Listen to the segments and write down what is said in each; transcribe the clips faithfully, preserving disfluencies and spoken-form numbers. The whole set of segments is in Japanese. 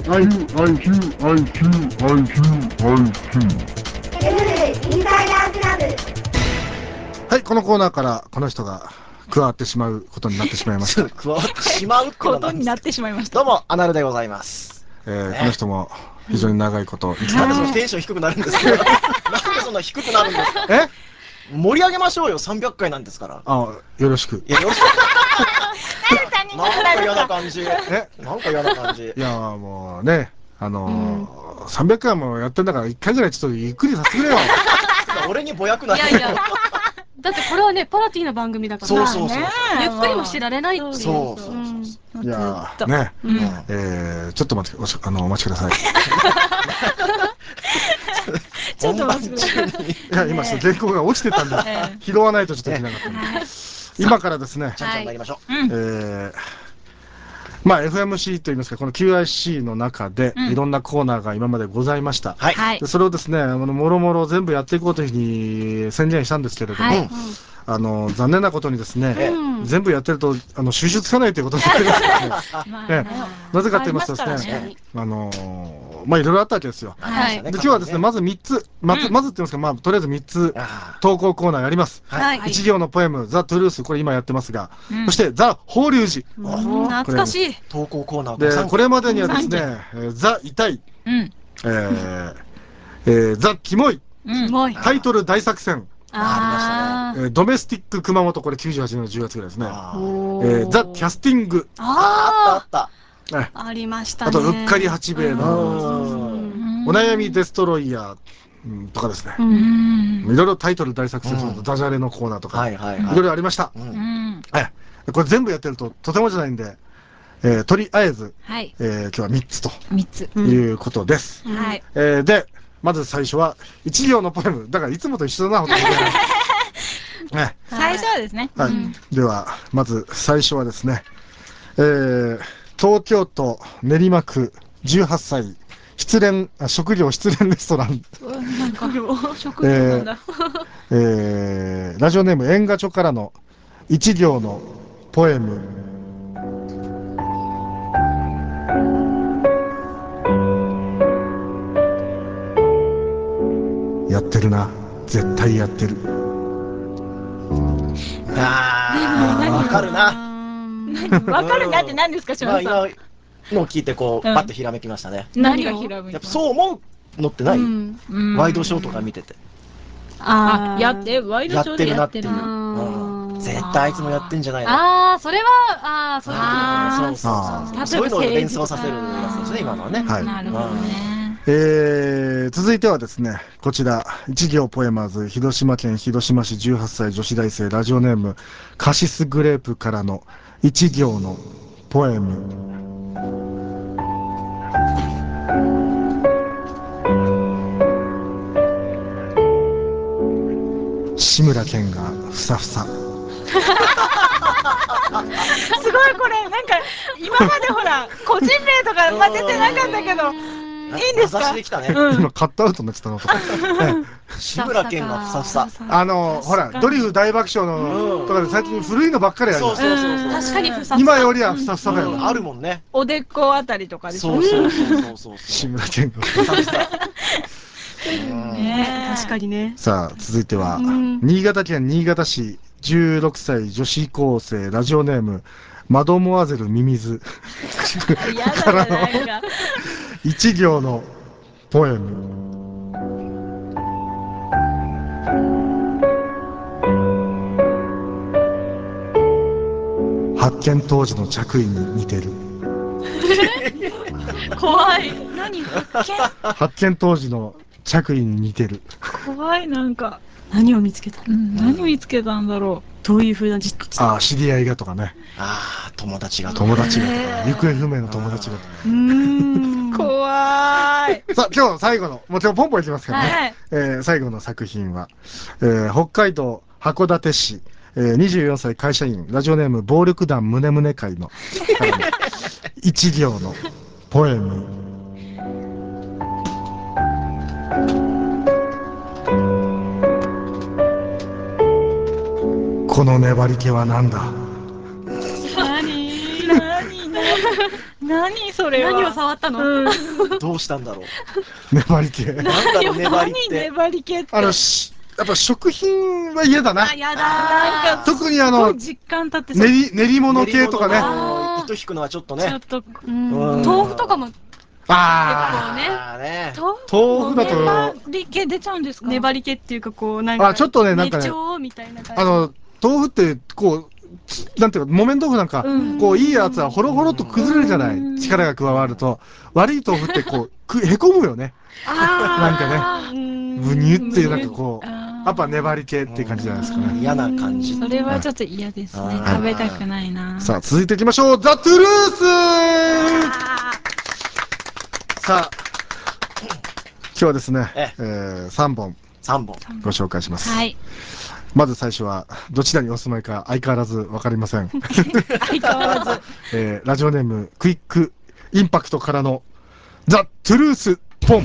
アイキュー、アイキュー、アイキュー、アイキュー、アイキュー。インサイダークラブ。はい、このコーナーからこの人が加わってしまうことになってしまいました。 加わってしまうことになってしまいました。 どうも、アナルでございます。 えー、この人も非常に長いこと生きてなんでそのテンション低くなるんですか。なんでそんな低くなるんですか。 え盛り上げましょうよ、さんびゃっかいなんですから。 あ、よろしく。 いや、よろしく。なんか嫌な感じ。 えなんか嫌な感じ。 いや、もうね、あのー、さんびゃっかいもやってんだからいっかいぐらいちょっとゆっくりさせてくれよ。 俺にぼやくない。 いやいや。だってこれはね、パーティーの番組だから。 そうそうそう。 ゆっくりもしてられないっていう。 そうそうそう。 いやー、ね、えー、ちょっと待って、あの、お待ちください。 ちょっと待ってください。 いや、今、原稿が落ちてたんで、拾わないとちょっといけなかったんで。今からですね、 ちゃんちゃん参りましょう。 えー、まあ エフエムシー といいますか、この キューアイシー の中でいろんなコーナーが今までございました。 はい。 でそれをですね、あのもろもろ全部やっていこうというふうに宣言したんですけれども、あの残念なことにですね、全部やってるとあの収集つかないということになりますね。なぜかと言いますとですね、あのまあいろいろあったわけですよ。で今日はですね、まずみっつ、まずまずって言いますか、まあとりあえずみっつ投稿コーナーやります。一行のポエムザ・トゥルース、これ今やってますが、そしてザ・法隆寺、 懐かしい投稿コーナーでこれまでにはですね、ザ・痛い、ザ・キモい、タイトル大作戦、 ありましたね。 ドメスティック熊本、これきゅうじゅうはちねんのじゅうがつぐらいですね。ザ・キャスティング、 あったあった。 ありましたね。 あとうっかり八兵衛のお悩みデストロイヤーとかですね、いろいろタイトル大作戦、ダジャレのコーナーとかいろいろありました。これ全部やってるととてもじゃないんで、とりあえず今日はみっつということです。でまず最初は一行のポエムだから、いつもと一緒だな。 最初はですね。 ではまず最初はですね、東京都練馬区じゅうはっさい、失恋、職業失恋レストラン、 職業なんだ。 ラジオネーム縁ガチョからの一行のポエム。やってるな、絶対やってる。 ああ、わかるな。 わかるなって何ですか、島田さん。 今の聞いてこうパッとひらめきましたね。 何がひらめき？ やっぱそう思うのってない？ワイドショーとか見てて。 ああ、やってワイドショーでやってる。 絶対あいつもやってんじゃないの。 ああ、それはああ、そういうことですね。そうそうそう。そういうのを連想させるやつですね、今のはね。 なるほどね。 えー、続いてはですね、こちら一行ポエマーズ、広島県広島市じゅうはっさい女子大生、ラジオネームカシスグレープからの一行のポエム。志村けんがふさふさ。すごい、これなんか今までほら個人名とかま出てなかったけど、いいんですか？ 今カットアウトになってたのとか。 志村けんがふさふさ。 あのほらドリフ大爆笑のとかで最近古いのばっかりやる。 そうそうそうそう。 確かにふさふさ。 今よりはふさふさだよ。 あるもんね。 おでこあたりとかでしょ。 そうそうそうそう。 志村けんがふさふさ。 確かにね。 さあ続いては新潟県新潟市じゅうろくさい女子高生、ラジオネームマドモアゼルミミズからの一行のポエム。発見当時の着衣に似てる。 怖い。何発見？ 発見当時の着衣に似てる。 怖い。なんか何を見つけた？何を見つけたんだろう。どういう風な実態？ ああ、知り合いがとかね。 ああ、友達が友達がとか、行方不明の友達が。 うーん。怖い。 さあ今日最後の、もちろんポンポンいきますからね。えー、最後の作品は、えー、北海道函館市、えー、にじゅうよんさい会社員、ラジオネーム暴力団ムネムネ会の一行のポエム。この粘り気は何だ。 何何何何それは。 何を触ったの？ どうしたんだろう。 粘り系。 なんだろう、粘りっ何て。 粘り系って。 あの、しやっぱ食品は嫌だな。 あ、やだなんか、 特にあのすごい、実感立ってそう。 練り、練り物系とかね。 ね。糸引くのはちょっとね。 ちょっと、 うんうん豆腐とかもあ結構ね、 あーね。 豆腐だと粘り系出ちゃうんですか？ 粘り気っていうかこうなんかあちょっとねなんかね熱調みたいな感じ。 あの、豆腐ってこう、なんていうか、木綿豆腐なんか、 うんこう、いいやつはほろほろと崩れるじゃなうんい。力が加わると。悪い豆腐ってこう、くへこむよね。なんかね、 あねブニュっていうなんかこう、 あーやっぱ粘り系っていう感じじゃないですかね。 嫌な感じ。 それはちょっと嫌ですね。 はい食べたくないな。 さあ、続いていきましょう。ザ・トゥルースさあ、今日はですね、 ええー、さんぼんさんぼん。 ご紹介します。 はい。 まず最初は、どちらにお住まいか相変わらずわかりません。 相変わらず。 えー、ラジオネーム、クイックインパクトからの、ザ・トゥルース・ポン。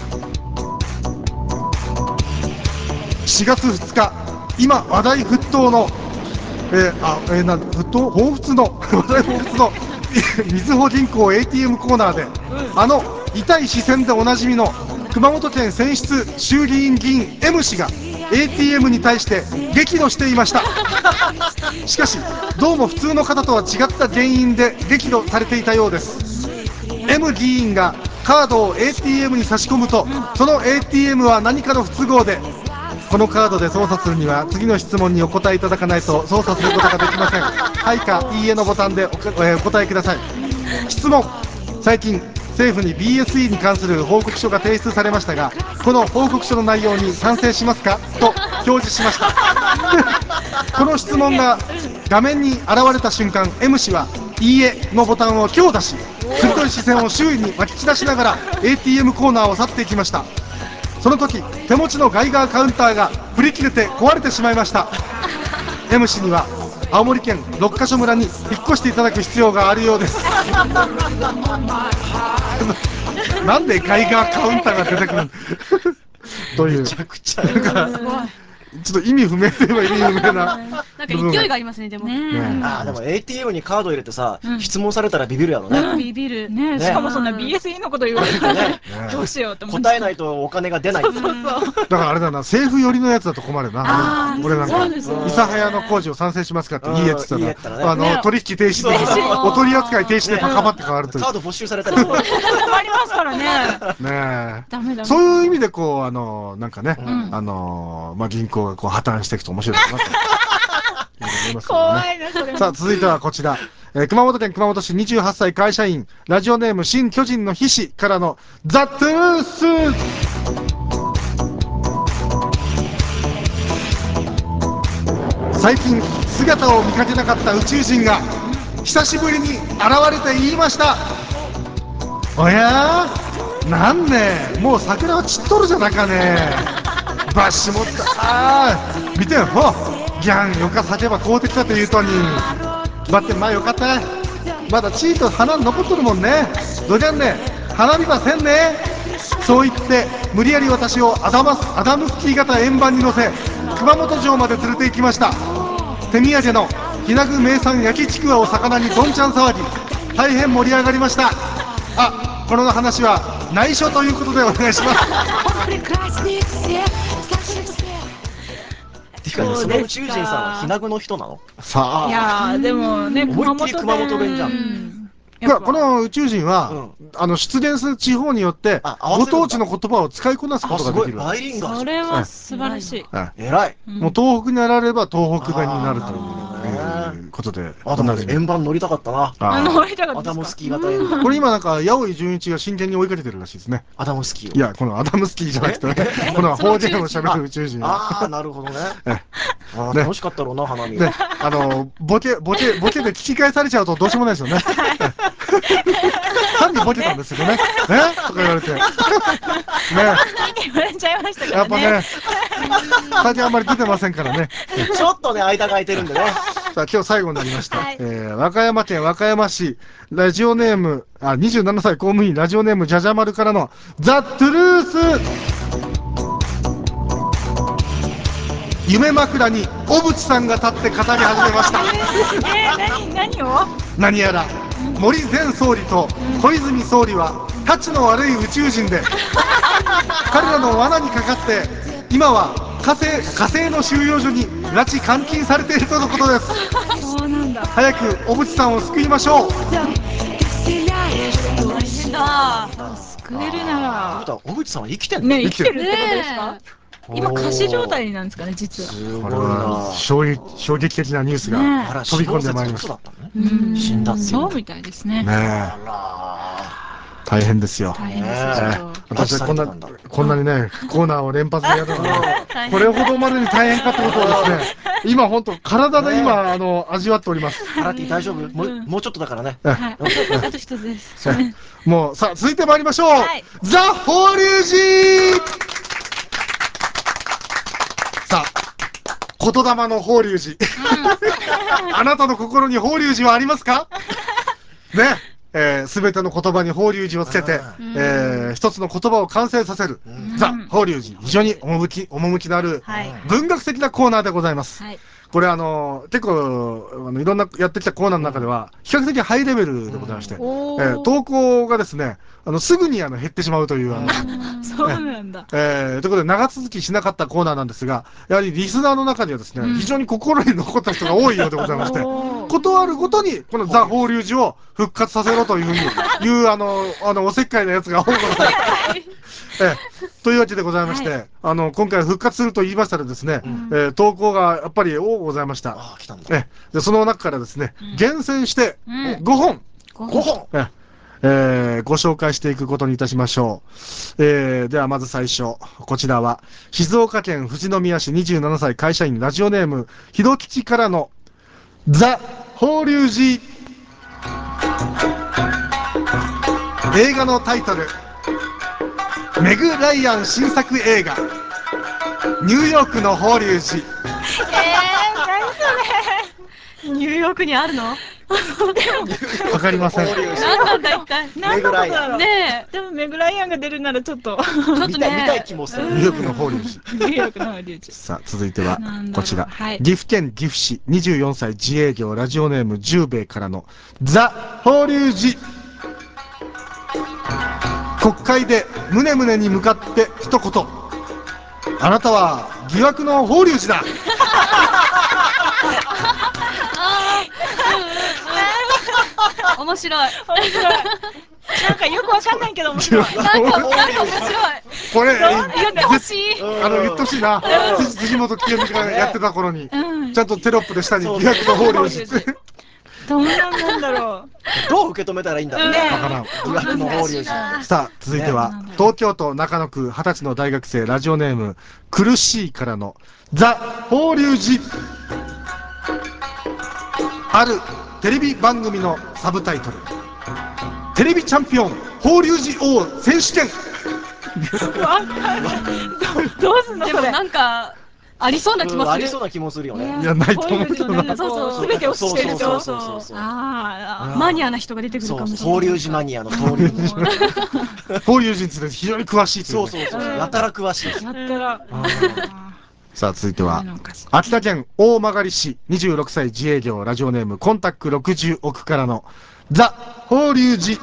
しがつふつか、今話題沸騰の、えー、あ、えー、なん、沸騰彷彿の、話題彷彿の、みずほ銀行 エーティーエム コーナーで、あの、痛い視線でおなじみの、熊本県選出衆議院議員 M 氏が、エーティーエム に対して激怒していました。しかし、どうも普通の方とは違った原因で激怒されていたようです。M 議員がカードを エーティーエム に差し込むと、その エーティーエム は何かの不都合で、このカードで操作するには次の質問にお答えいただかないと操作することができません。はいかいいえのボタンで お, えーお答えください。質問。最近政府に ビーエスイー に関する報告書が提出されましたが、この報告書の内容に賛成しますかと表示しました。この質問が画面に現れた瞬間、 M 氏はいいえのボタンを強打し、鋭い視線を周囲にまき散らしながら エーティーエム コーナーを去っていきました。その時、手持ちのガイガーカウンターが振り切れて壊れてしまいました。 M 氏には青森県六ヶ所村に引っ越していただく必要があるようです。なんでガイガーカウンターが出てくるという、 めちゃくちゃ。 なんかちょっと意味不明といえば意味不明ななんか勢いがありますねでも。 ねああ、でも エーティーエム にカード入れてさ、質問されたらビビるやろね。 ビビる。 ね、しかもそんな ビーエスイー のこと言われてね、どうしようと思って。 答えないとお金が出ない。 そうそうそう。 だからあれだな、政府寄りのやつだと困るな。 あー俺なんか、 そうですよね諫早の工事を賛成しますかって、いいえってうんいい言ったら、 えって言ったらねあの、取引停止で、お取り扱い停止で高まって変わるというカー。ド没収されたりする。 困りますからね。 ねダメだ。 え。そういう意味で、こう、あの、なんかね、 んあの、まあ、銀行がこう破綻していくと面白いかなと。思いますけどね怖いな、それも。 さあ、続いてはこちら。えー熊本県熊本市にじゅうはっさい会社員、ラジオネーム新巨人の飛士からのザ・トゥルース。最近姿を見かけなかった宇宙人が久しぶりに現れて言いました。おやー、なんね、もう桜は散っとるじゃなかね。バッシュ持った。あー、見てよ、ほギャンよか叫ば公的だと言うとに。待って、まあよかった。まだチーと花残っとるもんね。どじゃんね、花見ばせんね。そう言って無理やり私をアダマスアダムスキー型円盤に乗せ、熊本城まで連れて行きました。手土産の日名具名産焼きちくわを魚にどんちゃん騒ぎ、大変盛り上がりました。あ、この話は内緒ということでお願いします。 てかね、その宇宙人さんはひなぐの人なの？ さあ、 いやー、でもね、 思いっきり熊本弁じゃん。 うんいやこの宇宙人は、 うあの出現する地方によってあ合わごせるんだ当地の言葉を使いこなすこあ、すごい。 とができるわバイリンガルじゃん。 それは素晴らしい。 は偉い。 い、もう東北にあられば東北弁になるとあーいうことで、 あ、でも同じ円盤乗りたかったな。 あの、 あ置いたかアダムったですか？ スキー型円盤。 これ今なんか八尾井純一が真剣に追いかけてるらしいですね。 アダムスキーを。 いや、このアダムスキーじゃなくて、この方言を喋る宇宙人。 ああ、なるほどね。 えあーね楽しかったろうな、花見。 で、あの、ボケ、ボケ、ボケで聞き返されちゃうとどうしようもないですよね。単にボケたんですけどね。ねとか言われて。ね言われちゃいましたからね。 やっぱね、最近あんまり出てませんからね。 ちょっとね、間が空いてるんでね。 さあ、今日最後になりました。 はいえー、和歌山県和歌山市、ラジオネーム、あ、にじゅうななさい公務員、ラジオネーム、じゃじゃ丸からの、ザ・トゥルース。夢枕に小渕さんが立って語り始めました。 えー、何、何を？ 何やら森前総理と小泉総理はタチの悪い宇宙人で彼らの罠にかかって今は火星、火星の収容所に拉致監禁されているとのことです。 そうなんだ。 早く小渕さんを救いましょう。 大変だ。救えるなら。 小渕さんは生きてんの？ ね、生きてるってことですか？ ね今仮死状態なんですかね、実は。 すごいこれはな。 衝撃、衝撃的なニュースがねあら、 飛び込んでまいりました。 死亡説嘘だったのね。 うん死んだっていうそうみたいですね。 ねえ、 あら大変ですよ。 大変ですねえよ。 私はこんな拉致されてたんだこんなにねコーナーを連発でやるのに大変これほどまでに大変かってことをですね、今本当体で今あの味わっております。 ハラティ大丈夫？もうもうちょっとだからね。 えはい。あと一つです。 えもうさあ続いてまいりましょう。 はいザ・法隆寺。さあ言霊の法隆寺あなたの心に法隆寺はありますかね。えー、全ての言葉に法隆寺をつけて、えー、一つの言葉を完成させる、ザ・法隆寺、非常に趣、趣のある、 はい文学的なコーナーでございます。 はい。 これあのー、結構あのいろんなやってきたコーナーの中では比較的ハイレベルでございまして、えおー、投稿がですねあのすぐにあの減ってしまうというあの、 そうなんだ。 えー、ということで長続きしなかったコーナーなんですが、やはりリスナーの中にはですね、非常に心に残った人が多いようでございまして、ことあるごとにこのザ・法隆寺を復活させろというふうに言うあのあのおせっかいなやつが多いので、えというわけでございまして、はい、あの今回復活すると言いましたらですね、うん、えー、投稿がやっぱり多くございました。 あ、来たんだ。 えでその中からですね、うん、厳選してごほん、 ごほんええー、ご紹介していくことにいたしましょう。えー、ではまず最初、こちらは静岡県富士宮市にじゅうななさい会社員ラジオネームひろきちからのザ・法隆寺。映画のタイトル、メグ・ライアン新作映画ニューヨークの法隆寺。 えー、何それニューヨークにあるの？ わかりません。 何なんだ一体。 何のことだろう。 ねえ。 でもメグライアンが出るならちょっとちょっとね見たい気もする。 ニューヨークの法隆寺。 ニューヨークの法隆寺。 さあ続いてはこちら、 はい、 岐阜県岐阜市にじゅうよんさい自営業ラジオネーム十兵衛からのザ・法隆寺。国会で宗宗に向かって一言、あなたは疑惑の法隆寺だ。 面白い。 面白い。なんかよくわかんないけど面白い。 なんかなんか面白い。 これ言ってほしい。 あの言ってほしいな。辻元清美がやってた頃にちゃんとテロップで下に疑惑の法隆寺って。 どうなんだろう。 どう受け止めたらいいんだろうね。 わからん。 疑惑の法隆寺。 さあ続いては東京都中野区はたちの大学生ラジオネーム苦しいからのザ・法隆寺。あるテレビ番組のサブタイトル、テレビチャンピオン法隆寺王選手権。 わかんない。どうすんのそれ。 でもなんかありそうな気もする。 ありそうな気もするよね。 いやないと思うけどな。 そうそう。 全てを知ってるそうと。 そうそうそう。 ああ。 マニアな人が出てくるかもしれない。 法隆寺マニアの法隆寺。 法隆寺について非常に詳しい。 そうそうそう。やたら詳しい。 やったら。 さあ続いては秋田県大曲市にじゅうろくさい自営業ラジオネームコンタックろくじゅうおくからのザ・法隆寺。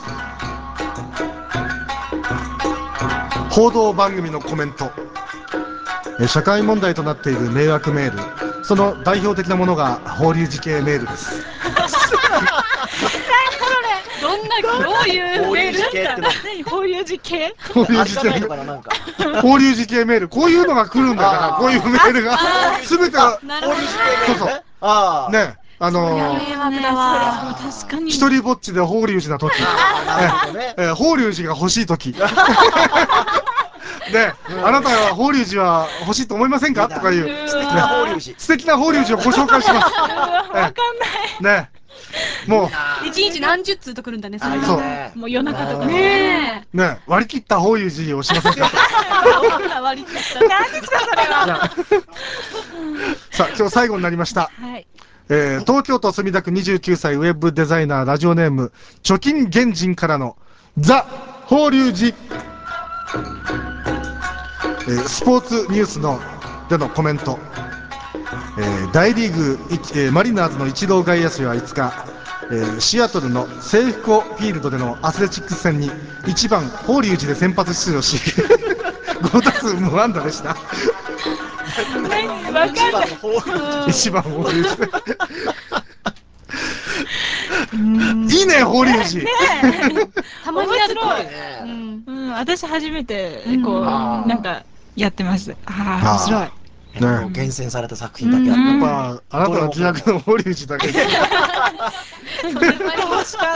報道番組のコメント、社会問題となっている迷惑メール、その代表的なものが法隆寺系メールです。 どんなどういうメール系って何？法隆寺系？ 法隆寺系法隆寺系メール、こういうのが来るんだから、こういうメールがすべてが法隆寺系メール。そうそう。 ね、あの迷惑だわ。確かに。 一人ぼっちで法隆寺な時、法隆寺が欲しい時。で、あなたは法隆寺は欲しいと思いませんかとかいう素敵な法隆寺、 素敵な法隆寺をご紹介します。 わかんない。 ね、もう一日何十通と来るんだね。 そう。 もう夜中とかね。 ね、割り切った法隆寺をしませんか。 割り切った。何ですかそれは。 さあ今日最後になりました。 はい。 えー、東京都墨田区にじゅうきゅうさいウェブデザイナーラジオネーム貯金原人からのザ・法隆寺。えー、スポーツニュースのでのコメント、えー、大リーグ、えー、マリナーズのイチロー外野手はいつかえーシアトルのセーフコフィールドでのアスレチックス戦にいちばん法隆寺で先発出場しご打数無安打でした。 わかんない。 いちばん法隆寺いいね、法隆寺。 たまにやると。 うん、私初めてこうなんかやってます。ああ、面白い。 ね、厳選された作品だけあって、 やっぱあなたが自虐の法隆寺だけです。 欲しかった。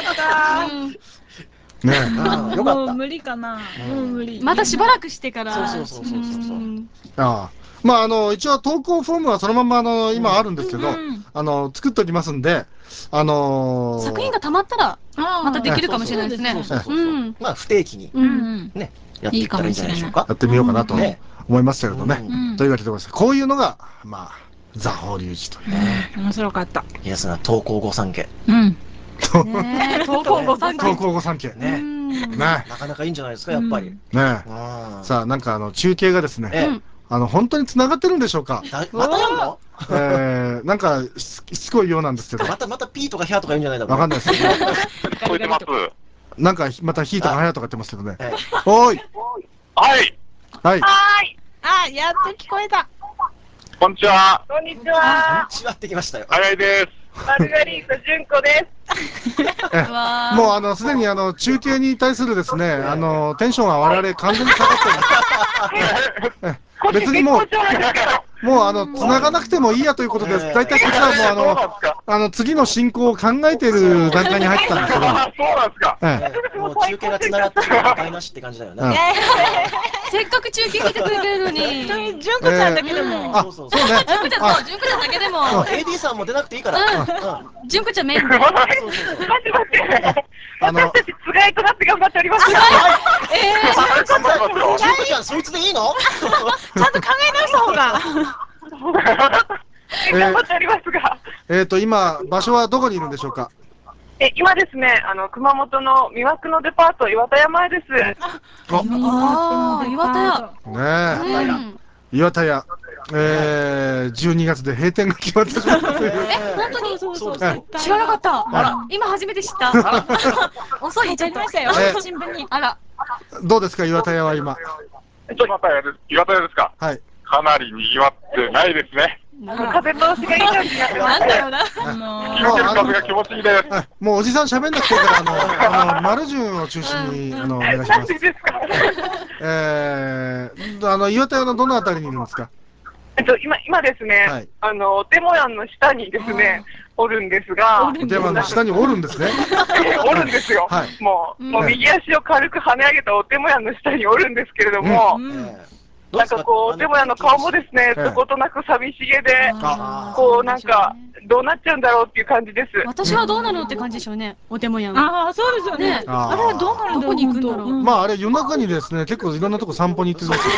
ね、 よかった。 もう無理かな。もう無理。 またしばらくしてから。 そうそうそうそうそう。 ああ、まああの一応投稿フォームはそのままあの今あるんですけど、あの作っておきますんで、あの作品がたまったらまたできるかもしれないですね。 まあ不定期にねやっていったらいいんじゃないでしょうか。 やってみようかなと思いますけれどね。というわけでございます。こういうのがまあザ法隆寺という。 面白かった。 いやその投稿御三家。 うん。 ね、投稿御三家。 投稿御三家。 ね。なかなかいいんじゃないですかやっぱり。 ね。さあなんかあの中継がですね。あの本当に繋がってるんでしょうか。 またやんの？ ええ、なんかしつこいようなんですけど。 またまたピーとかヒャーとか言うんじゃないだろう。 わかんないです。聞こえてます。 なんかまたヒーとかハヤとか言ってますけどね。おい。 はい。 はい。 はい。あ、やっと聞こえた。 こんにちは。 こんにちは。 こんにちはってきましたよ。 早いです。 マルガリータ純子です。 もうあのすでにあの中継に対するですね、あのテンションは我々完全に下がってる。別にもうもうあの繋がなくてもいいやということです。大体こちらもうあのあの次の進行を考えている段階に入ったんですけど。 そうなんですか。 もう中継が繋がってるの台無しって感じだよね。 せっかく中継来てくれてるのに。 純子ちゃんだけでも。 あ、そうそうね。 純子ちゃん、純子ちゃんだけでも。 エーディー さんも出なくていいから。 純子ちゃんメインで。 待って待って。私たちつがいとなって頑張っております。 ええ。 純子ちゃんそいつでいいの？ ちゃんと考え直した方が。 頑張っておりますが。 えっと今場所はどこにいるんでしょうか。 え、今ですね、あの熊本の魅惑のデパート岩田屋前です。 あ、 ああ、岩田屋。 ねえ。岩田屋。ええ、じゅうにがつで閉店が決まってしまったという。 え、本当に？ そうそう知らなかった。今初めて知った。遅い、 ちゃいましたよ。新聞に。 あら。 どうですか岩田屋は今。 岩田屋です。岩田屋ですか。 はい。 かなり賑わってないですね。風通しがいい感じになってます。 なんだろうな。 聞いてる風が気持ちいいです。 もうおじさん喋んなくていいからあのあの丸順を中心にあのお願いします。ええ、あの岩田屋のどのあたりにいるんですか。 えっと今今ですね、あのお手もやんの下にですねおるんですが、 お手もやんの下におるんですね。 おるんですよ。もうもう右足を軽く跳ね上げたお手もやんの下におるんですけれども。なんかこうお手もやの顔もですね、どことなく寂しげで、こうなんかどうなっちゃうんだろうっていう感じです。 私はどうなのって感じでしょうね。お手もやん。 ああ、そうですよね。あれはどうなるんだろう。どこに行くんだろう。 まああれ夜中にですね、結構いろんなとこ散歩に行ってるんですよ。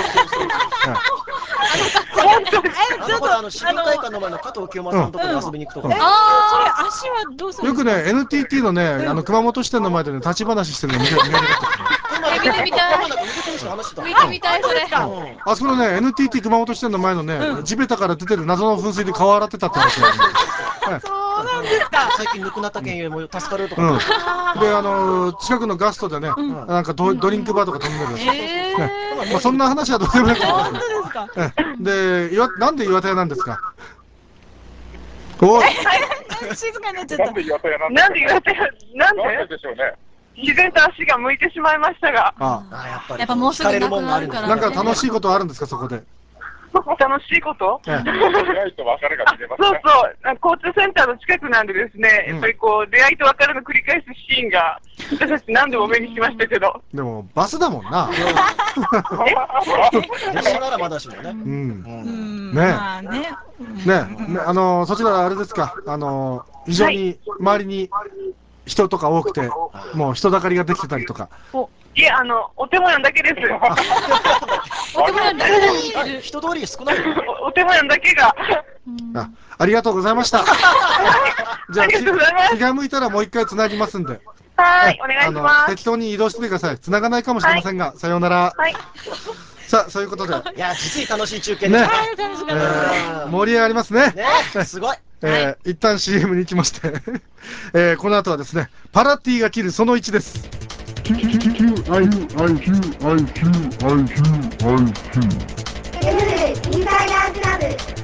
本当です。あの市民会館の前の加藤清正さんとこに遊びに行くとか。 ああ、それ足はどうする？ よくね エヌティーティー のねあの熊本支店の前でね立ち話してるの見て見てる。 見てみたい。見てみたいそれ。 あそこのね エヌティーティー 熊本支店の前のね地べたから出てる謎の噴水で顔洗ってたって話。 そうなんですか。 最近ぬくなった県よりも助かるとか。 であの近くのガストでねなんかドリンクバーとか飛んでるんですよ。まあそんな話はどうでもよくて。 本当ですか。 で岩なんで岩田屋なんですか。お。 静かになっちゃった。 なんで岩田屋なんで岩田屋なんででしょうね。自然と足が向いてしまいましたが。 ああやっぱり。 やっぱもうすぐなくなるから。 なんか楽しいことあるんですかそこで。 楽しいこと？出会いと別れが見れますね。そうそう、交通センターの近くなんでですね、やっぱりこう出会いと別れの繰り返すシーンが私たち何度も目にしましたけど。 でもバスだもんな。 列車ならまだしもね。うん。ね。ね。ね、あのそちらあれですか、あの非常に周りに人とか多くて、もう人だかりができてたりとか。 いえ、あの、お手もやんだけです。 お手もやんだけで人通り少ない。 お手もやんだけが。 あ、ありがとうございました。じゃあ気が向いたらもう一回つなぎますんで。 はい、お願いします。 適当に移動してください。つながないかもしれませんが、さようなら。はい。さあ、そういうことで。 いや、実に楽しい中継でした。 盛り上がりますね。 ね、すごい。 えー、一旦 シーエム に行きまして、えー、この後はですね、パラティが切るそのいちです。キュキュキュキュアイキュアイキュアイキュアイキュアイキュインサイダークラブ